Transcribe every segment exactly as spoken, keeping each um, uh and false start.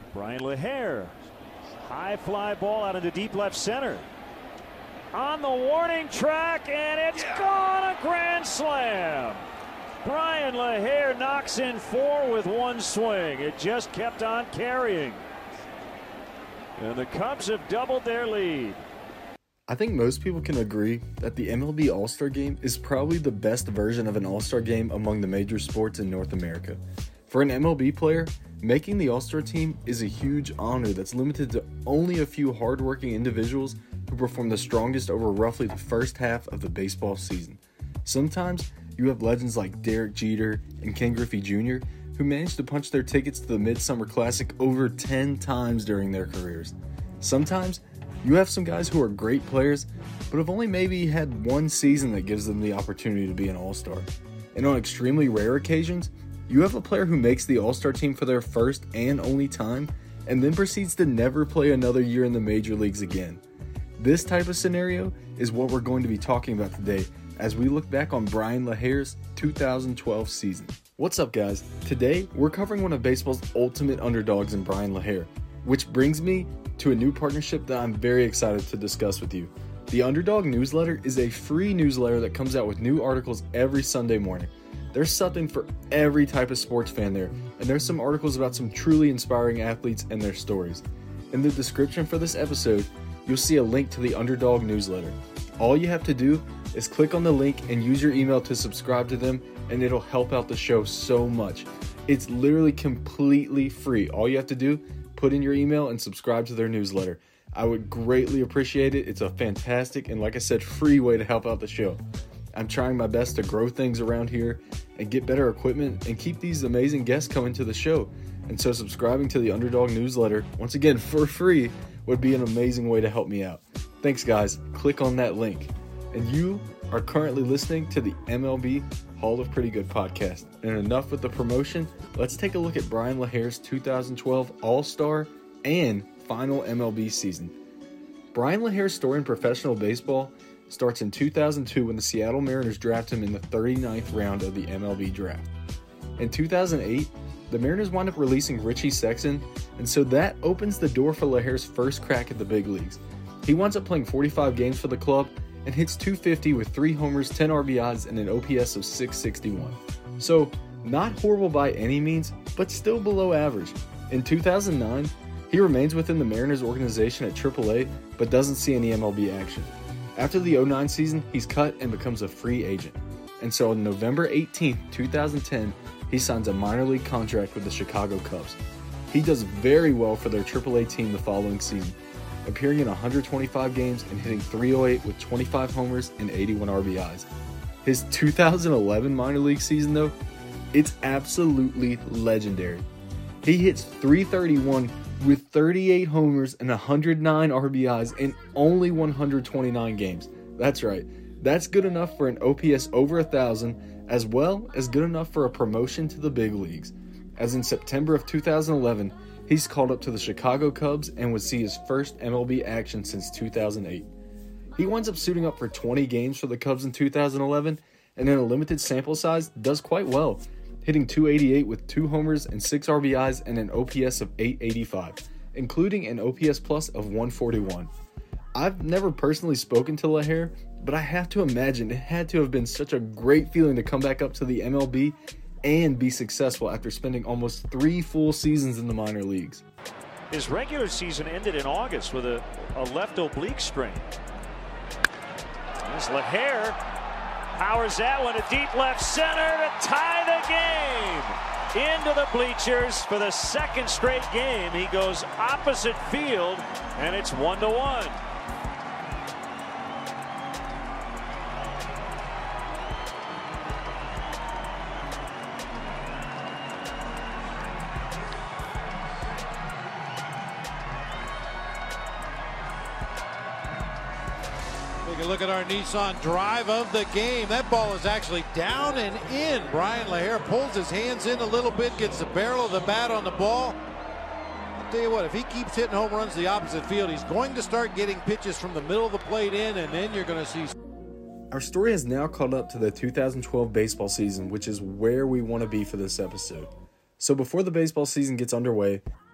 Brian LaHair. High fly ball out into deep left center. On the warning track, and it's yeah. gone, a grand slam. Brian LaHair knocks in four with one swing. It just kept on carrying. And the Cubs have doubled their lead. I think most people can agree that the M L B All-Star Game is probably the best version of an All-Star Game among the major sports in North America. For an M L B player, making the All-Star team is a huge honor that's limited to only a few hardworking individuals who perform the strongest over roughly the first half of the baseball season. Sometimes you have legends like Derek Jeter and Ken Griffey Junior who managed to punch their tickets to the Midsummer Classic over ten times during their careers. Sometimes you have some guys who are great players, but have only maybe had one season that gives them the opportunity to be an All-Star. And on extremely rare occasions, you have a player who makes the All-Star team for their first and only time, and then proceeds to never play another year in the major leagues again. This type of scenario is what we're going to be talking about today as we look back on Brian LaHair's two thousand twelve season. What's up, guys? Today, we're covering one of baseball's ultimate underdogs in Brian LaHair, which brings me to a new partnership that I'm very excited to discuss with you. The Underdog Newsletter is a free newsletter that comes out with new articles every Sunday morning. There's something for every type of sports fan there, and there's some articles about some truly inspiring athletes and their stories. In the description for this episode, you'll see a link to the Underdog Newsletter. All you have to do is click on the link and use your email to subscribe to them, and it'll help out the show so much. It's literally completely free. All you have to do, put in your email and subscribe to their newsletter. I would greatly appreciate it. It's a fantastic and, like I said, free way to help out the show. I'm trying my best to grow things around here and get better equipment and keep these amazing guests coming to the show. And so subscribing to the Underdog Newsletter, once again for free, would be an amazing way to help me out. Thanks, guys. Click on that link. And you are currently listening to the M L B Hall of Pretty Good podcast. And enough with the promotion, let's take a look at Brian LaHair's two thousand twelve All-Star and final M L B season. Brian LaHair's story in professional baseball starts in two thousand two when the Seattle Mariners draft him in the thirty-ninth round of the M L B draft. In two thousand eight, the Mariners wind up releasing Richie Sexson, and so that opens the door for LaHair's first crack at the big leagues. He winds up playing forty-five games for the club and hits two fifty with three homers, ten R B Is, and an O P S of six sixty-one. So, not horrible by any means, but still below average. In two thousand nine, he remains within the Mariners organization at triple A, but doesn't see any M L B action. After the oh nine season, he's cut and becomes a free agent. And so on November eighteenth, two thousand ten, he signs a minor league contract with the Chicago Cubs. He does very well for their triple A team the following season, appearing in one hundred twenty-five games and hitting three oh eight with twenty-five homers and eighty-one R B Is. His two thousand eleven minor league season, though, it's absolutely legendary. He hits three thirty-one with thirty-eight homers and one hundred nine R B Is in only one hundred twenty-nine games. That's right. That's good enough for an O P S over one thousand, as well as good enough for a promotion to the big leagues. As in September of two thousand eleven, he's called up to the Chicago Cubs and would see his first M L B action since two thousand eight. He winds up suiting up for twenty games for the Cubs in two thousand eleven, and in a limited sample size, does quite well, hitting two eighty-eight with two homers and six R B Is and an O P S of eight eighty-five, including an O P S plus of one forty-one. I've never personally spoken to LaHair, but I have to imagine it had to have been such a great feeling to come back up to the M L B and be successful after spending almost three full seasons in the minor leagues. His regular season ended in August with a, a left oblique strain. As LaHair powers that one to deep left center to tie the game. Into the bleachers for the second straight game. He goes opposite field, and it's one to one. Take a look at our Nissan drive of the game. That ball is actually down and in. Brian LaHair pulls his hands in a little bit, gets the barrel of the bat on the ball. I'll tell you what, if he keeps hitting home runs the opposite field, he's going to start getting pitches from the middle of the plate in, and then you're going to see. Our story has now caught up to the two thousand twelve baseball season, which is where we want to be for this episode. So before the baseball season gets underway,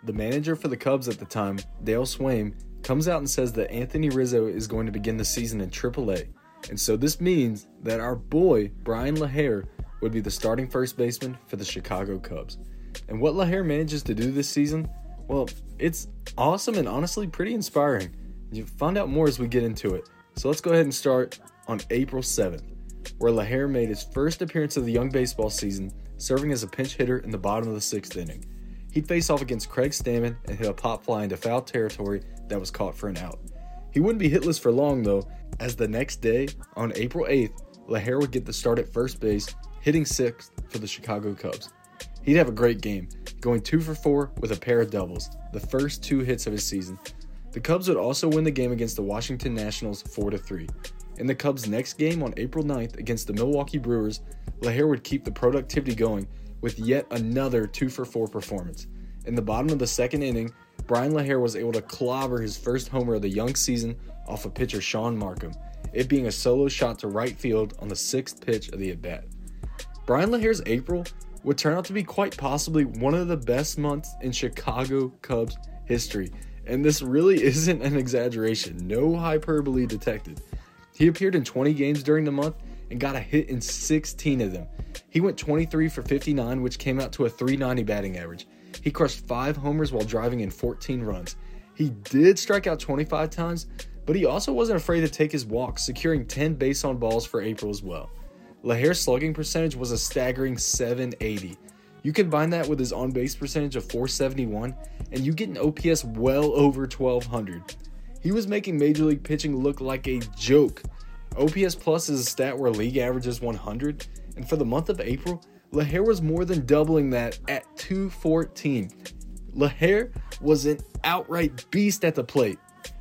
the manager for the Cubs at the time, Dale Swaim, comes out and says that Anthony Rizzo is going to begin the season in triple A. And so this means that our boy, Brian LaHair, would be the starting first baseman for the Chicago Cubs. And what LaHair manages to do this season, well, it's awesome and honestly pretty inspiring. You'll find out more as we get into it. So let's go ahead and start on April seventh, where LaHair made his first appearance of the young baseball season, serving as a pinch hitter in the bottom of the sixth inning. He'd face off against Craig Stammen and hit a pop fly into foul territory that was caught for an out. He wouldn't be hitless for long though, as the next day, on April eighth, LaHair would get the start at first base, hitting sixth for the Chicago Cubs. He'd have a great game, going two for four with a pair of doubles, the first two hits of his season. The Cubs would also win the game against the Washington Nationals four to three. In the Cubs' next game on April ninth against the Milwaukee Brewers, LaHair would keep the productivity going with yet another two for four performance. In the bottom of the second inning, Brian LaHair was able to clobber his first homer of the young season off of pitcher Sean Markham, it being a solo shot to right field on the sixth pitch of the at-bat. Brian LaHair's April would turn out to be quite possibly one of the best months in Chicago Cubs history, and this really isn't an exaggeration, no hyperbole detected. He appeared in twenty games during the month and got a hit in sixteen of them. He went twenty-three for fifty-nine, which came out to a three ninety batting average. He crushed five homers while driving in fourteen runs. He did strike out twenty-five times, but he also wasn't afraid to take his walks, securing ten base on balls for April as well. LaHair's slugging percentage was a staggering seven eighty. You combine that with his on-base percentage of four seventy-one, and you get an O P S well over twelve hundred. He was making Major League pitching look like a joke. O P S Plus is a stat where league average is one hundred, and for the month of April, LaHair was more than doubling that at two fourteen. LaHair was an outright beast at the plate.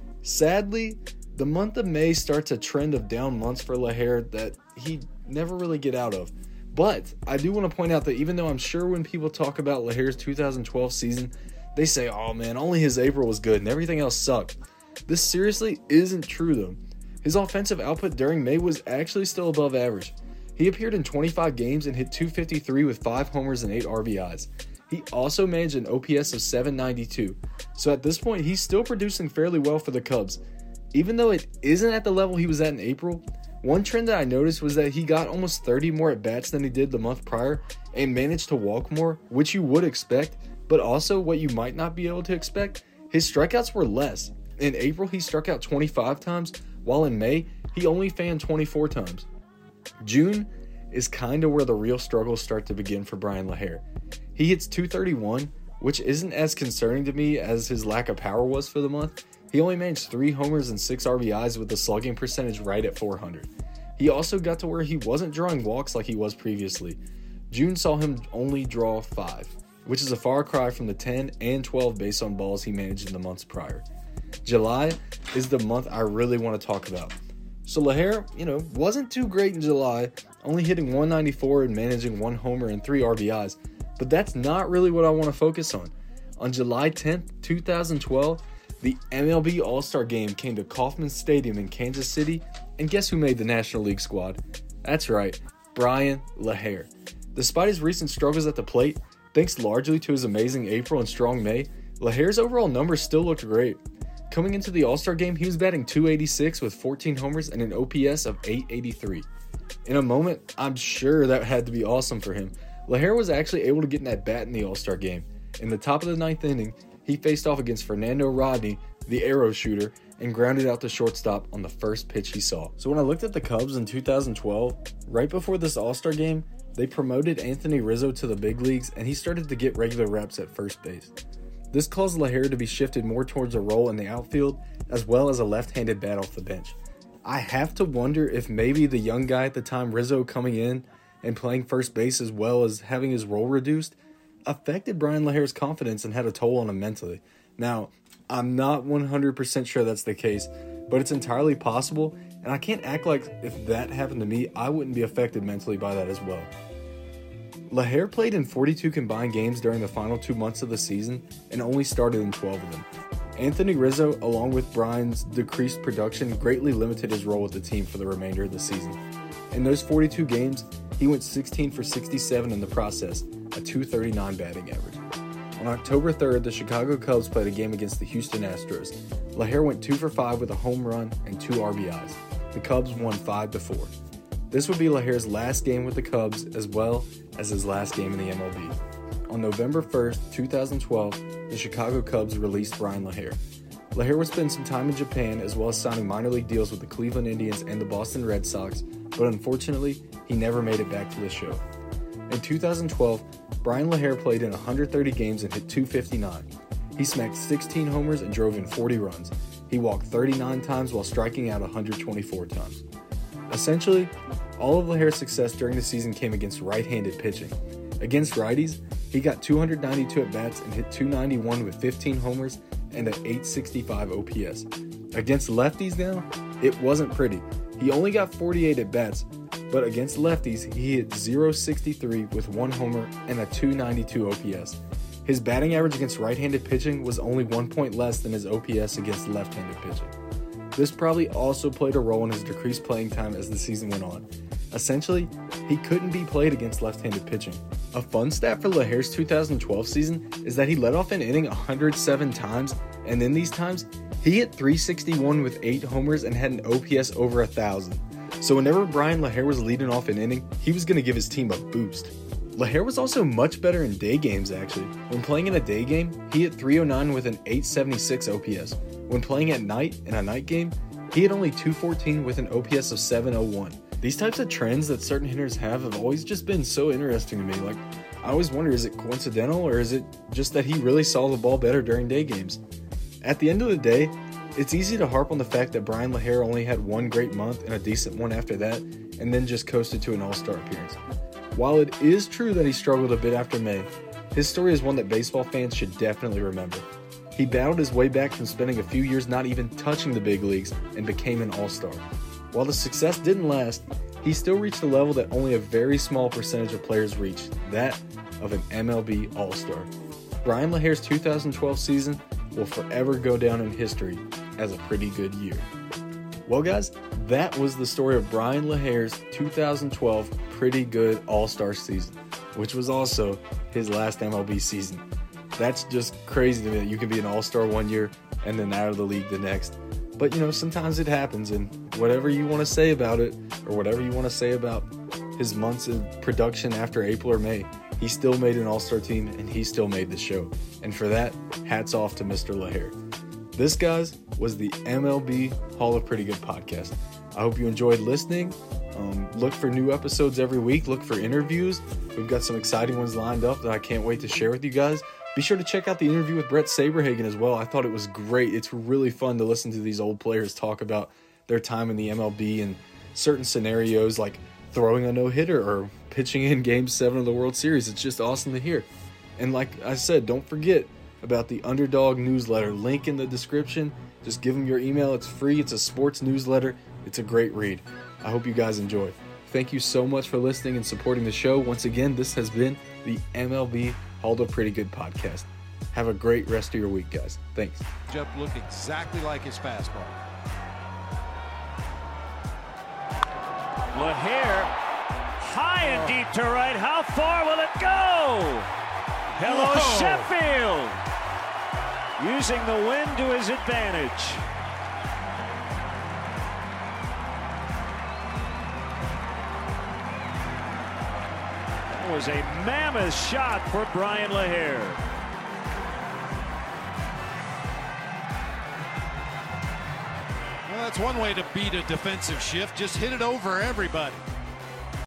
Sadly, the month of May starts a trend of down months for LaHair that he never really get out of. But I do want to point out that even though I'm sure when people talk about LaHair's two thousand twelve season, they say, oh man, only his April was good and everything else sucked. This seriously isn't true though. His offensive output during May was actually still above average. He appeared in twenty-five games and hit two fifty-three with five homers and eight R B Is. He also managed an O P S of seven ninety-two. So at this point, he's still producing fairly well for the Cubs. Even though it isn't at the level he was at in April, one trend that I noticed was that he got almost thirty more at-bats than he did the month prior and managed to walk more, which you would expect, but also what you might not be able to expect, his strikeouts were less. In April, he struck out twenty-five times, while in May, he only fanned twenty-four times. June is kind of where the real struggles start to begin for Brian LaHair. He hits two thirty-one, which isn't as concerning to me as his lack of power was for the month. He only managed three homers and six R B Is with the slugging percentage right at four hundred. He also got to where he wasn't drawing walks like he was previously. June saw him only draw five, which is a far cry from the ten and twelve base on balls he managed in the months prior. July is the month I really want to talk about. So LaHair, you know, wasn't too great in July, only hitting one ninety-four and managing one homer and three R B Is, but that's not really what I want to focus on. On July tenth, twenty twelve, the M L B All-Star Game came to Kauffman Stadium in Kansas City, and guess who made the National League squad? That's right, Brian LaHair. Despite his recent struggles at the plate, thanks largely to his amazing April and strong May, LaHair's overall numbers still looked great. Coming into the All-Star Game, he was batting two eighty-six with fourteen homers and an O P S of eight eighty-three. In a moment, I'm sure that had to be awesome for him. LaHair was actually able to get an at-bat in the All-Star Game. In the top of the ninth inning, he faced off against Fernando Rodney, the arrow shooter, and grounded out the shortstop on the first pitch he saw. So when I looked at the Cubs in two thousand twelve, right before this All-Star Game, they promoted Anthony Rizzo to the big leagues, and he started to get regular reps at first base. This caused LaHair to be shifted more towards a role in the outfield, as well as a left-handed bat off the bench. I have to wonder if maybe the young guy at the time, Rizzo, coming in and playing first base as well as having his role reduced, affected Brian LaHair's confidence and had a toll on him mentally. Now, I'm not one hundred percent sure that's the case, but it's entirely possible, and I can't act like if that happened to me, I wouldn't be affected mentally by that as well. LaHair played in forty-two combined games during the final two months of the season and only started in twelve of them. Anthony Rizzo, along with Brian's decreased production, greatly limited his role with the team for the remainder of the season. In those forty-two games, he went sixteen for sixty-seven in the process, a two thirty-nine batting average. On October third, the Chicago Cubs played a game against the Houston Astros. LaHair went two for five with a home run and two R B Is. The Cubs won five to four. This would be LaHair's last game with the Cubs as well as his last game in the M L B. On November first, twenty twelve, the Chicago Cubs released Bryan LaHair. LaHair would spend some time in Japan as well as signing minor league deals with the Cleveland Indians and the Boston Red Sox, but unfortunately, he never made it back to the show. In two thousand twelve, Bryan LaHair played in one hundred thirty games and hit two fifty-nine. He smacked sixteen homers and drove in forty runs. He walked thirty-nine times while striking out one hundred twenty-four times. Essentially, all of LaHair's success during the season came against right-handed pitching. Against righties, he got two hundred ninety-two at-bats and hit two ninety-one with fifteen homers and an eight sixty-five O P S. Against lefties now, it wasn't pretty. He only got forty-eight at-bats, but against lefties, he hit point oh six three with one homer and a two ninety-two O P S. His batting average against right-handed pitching was only one point less than his O P S against left-handed pitching. This probably also played a role in his decreased playing time as the season went on. Essentially, he couldn't be played against left-handed pitching. A fun stat for LaHair's two thousand twelve season is that he led off an inning one hundred seven times, and in these times, he hit three sixty-one with eight homers and had an O P S over one thousand. So whenever Bryan LaHair was leading off an inning, he was going to give his team a boost. LaHair was also much better in day games, actually. When playing in a day game, he hit three oh nine with an eight seventy-six O P S. When playing at night, in a night game, he hit only two fourteen with an O P S of seven oh one. These types of trends that certain hitters have have always just been so interesting to me. Like, I always wonder, is it coincidental or is it just that he really saw the ball better during day games? At the end of the day, it's easy to harp on the fact that Bryan LaHair only had one great month and a decent one after that, and then just coasted to an all-star appearance. While it is true that he struggled a bit after May, his story is one that baseball fans should definitely remember. He battled his way back from spending a few years not even touching the big leagues and became an all-star. While the success didn't last, he still reached a level that only a very small percentage of players reach, that of an M L B All-Star. Bryan LaHair's two thousand twelve season will forever go down in history as a pretty good year. Well guys, that was the story of Bryan LaHair's two thousand twelve pretty good All-Star season, which was also his last M L B season. That's just crazy to me that you can be an All-Star one year and then out of the league the next. But you know, sometimes it happens, and whatever you want to say about it, or whatever you want to say about his months of production after April or May, he still made an All-Star team and he still made the show. And for that, hats off to Mister LaHair. This, guys, was the M L B Hall of Pretty Good podcast. I hope you enjoyed listening. Um, look for new episodes every week. Look for interviews. We've got some exciting ones lined up that I can't wait to share with you guys. Be sure to check out the interview with Brett Saberhagen as well. I thought it was great. It's really fun to listen to these old players talk about their time in the M L B and certain scenarios like throwing a no-hitter or pitching in Game seven of the World Series. It's just awesome to hear. And like I said, don't forget about the Underdog newsletter. Link in the description. Just give them your email. It's free. It's a sports newsletter. It's a great read. I hope you guys enjoy. Thank you so much for listening and supporting the show. Once again, this has been the M L B Hall of Pretty Good podcast. Have a great rest of your week, guys. Thanks. Jump look exactly like his fastball. LaHair, high and deep to right. How far will it go? Hello, Whoa. Sheffield. Using the wind to his advantage. That was a mammoth shot for Bryan LaHair. Well, that's one way to beat a defensive shift. Just hit it over everybody.